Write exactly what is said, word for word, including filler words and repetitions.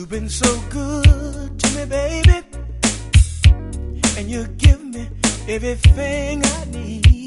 You've been so good to me, baby, and you give me everything I need.